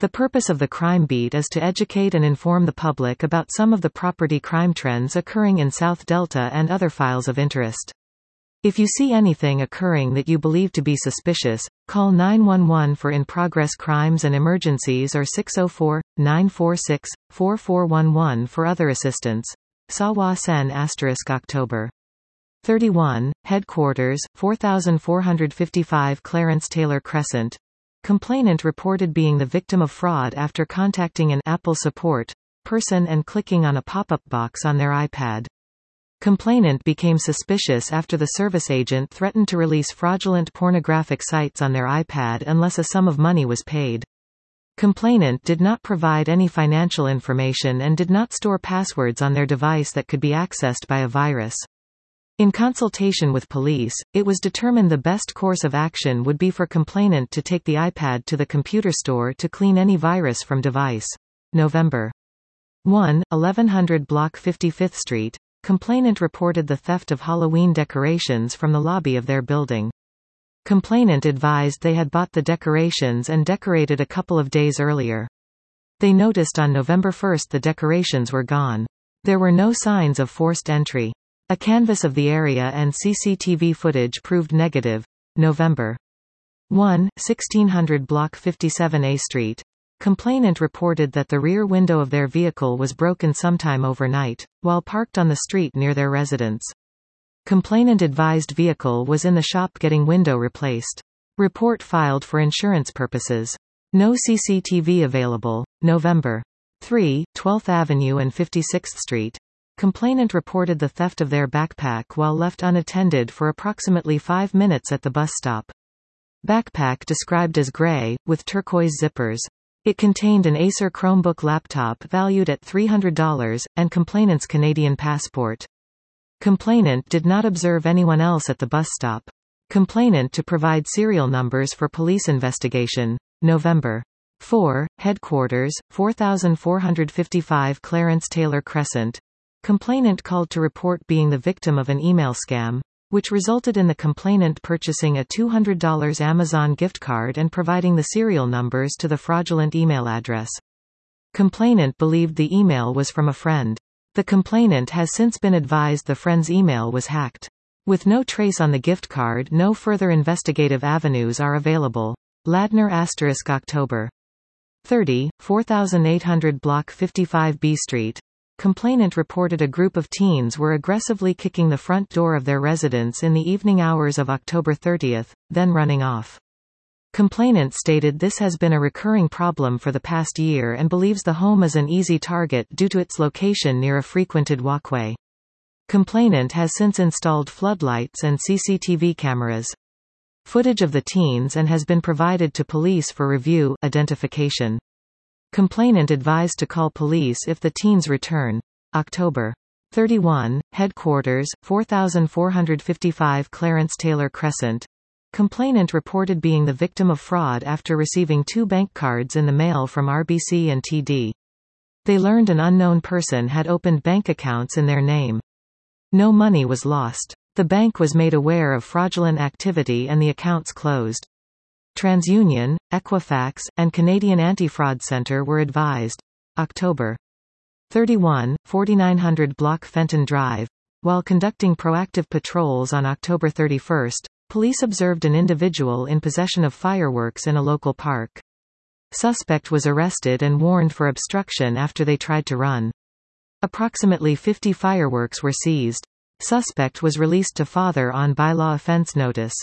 The purpose of the Crime Beat is to educate and inform the public about some of the property crime trends occurring in South Delta and other files of interest. If you see anything occurring that you believe to be suspicious, call 911 for in-progress crimes and emergencies or 604-946-4411 for other assistance. Sawa Sen * October 31, Headquarters, 4455 Clarence Taylor Crescent. Complainant reported being the victim of fraud after contacting an Apple support person and clicking on a pop-up box on their iPad. Complainant became suspicious after the service agent threatened to release fraudulent pornographic sites on their iPad unless a sum of money was paid. Complainant did not provide any financial information and did not store passwords on their device that could be accessed by a virus. In consultation with police, it was determined the best course of action would be for complainant to take the iPad to the computer store to clean any virus from device. November 1, 1100 Block 55th Street. Complainant reported the theft of Halloween decorations from the lobby of their building. Complainant advised they had bought the decorations and decorated a couple of days earlier. They noticed on November 1 the decorations were gone. There were no signs of forced entry. A canvass of the area and CCTV footage proved negative. November 1, 1600 Block 57A Street. Complainant reported that the rear window of their vehicle was broken sometime overnight, while parked on the street near their residence. Complainant advised vehicle was in the shop getting window replaced. Report filed for insurance purposes. No CCTV available. November 3, 12th Avenue and 56th Street. Complainant reported the theft of their backpack while left unattended for approximately 5 minutes at the bus stop. Backpack described as gray, with turquoise zippers. It contained an Acer Chromebook laptop valued at $300, and complainant's Canadian passport. Complainant did not observe anyone else at the bus stop. Complainant to provide serial numbers for police investigation. November 4, Headquarters, 4455 Clarence Taylor Crescent. Complainant called to report being the victim of an email scam, which resulted in the complainant purchasing a $200 Amazon gift card and providing the serial numbers to the fraudulent email address. Complainant believed the email was from a friend. The complainant has since been advised the friend's email was hacked. With no trace on the gift card, no further investigative avenues are available. Ladner * October 30, 4800 Block 55B Street. Complainant reported a group of teens were aggressively kicking the front door of their residence in the evening hours of October 30, then running off. Complainant stated this has been a recurring problem for the past year and believes the home is an easy target due to its location near a frequented walkway. Complainant has since installed floodlights and CCTV cameras. Footage of the teens and has been provided to police for review, identification. Complainant advised to call police if the teens return. October 31, Headquarters, 4455 Clarence Taylor Crescent. Complainant reported being the victim of fraud after receiving 2 bank cards in the mail from RBC and TD. They learned an unknown person had opened bank accounts in their name. No money was lost. The bank was made aware of fraudulent activity and the accounts closed. TransUnion, Equifax, and Canadian Anti-Fraud Centre were advised. October 31, 4900 Block Fenton Drive. While conducting proactive patrols on October 31, police observed an individual in possession of fireworks in a local park. Suspect was arrested and warned for obstruction after they tried to run. Approximately 50 fireworks were seized. Suspect was released to father on bylaw offense notice.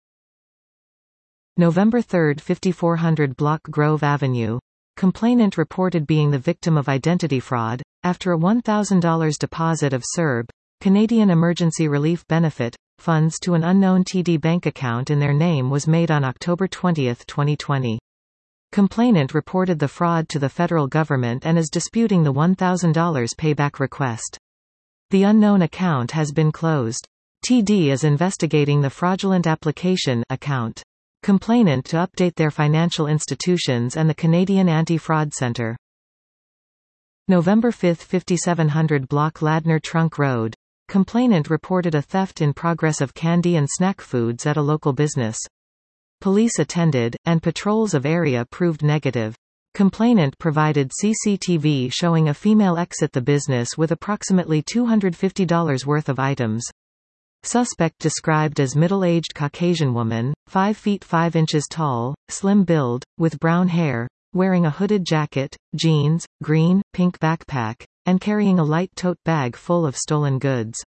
November 3, 5400 Block Grove Avenue. Complainant reported being the victim of identity fraud, after a $1,000 deposit of CERB, Canadian Emergency Relief Benefit, funds to an unknown TD bank account in their name was made on October 20, 2020. Complainant reported the fraud to the federal government and is disputing the $1,000 payback request. The unknown account has been closed. TD is investigating the fraudulent application account. Complainant to update their financial institutions and the Canadian Anti-Fraud Centre. November 5, 5700 Block Ladner Trunk Road. Complainant reported a theft in progress of candy and snack foods at a local business. Police attended, and patrols of area proved negative. Complainant provided CCTV showing a female exit the business with approximately $250 worth of items. Suspect described as middle-aged Caucasian woman, 5 feet 5 inches tall, slim build, with brown hair, wearing a hooded jacket, jeans, green, pink backpack, and carrying a light tote bag full of stolen goods.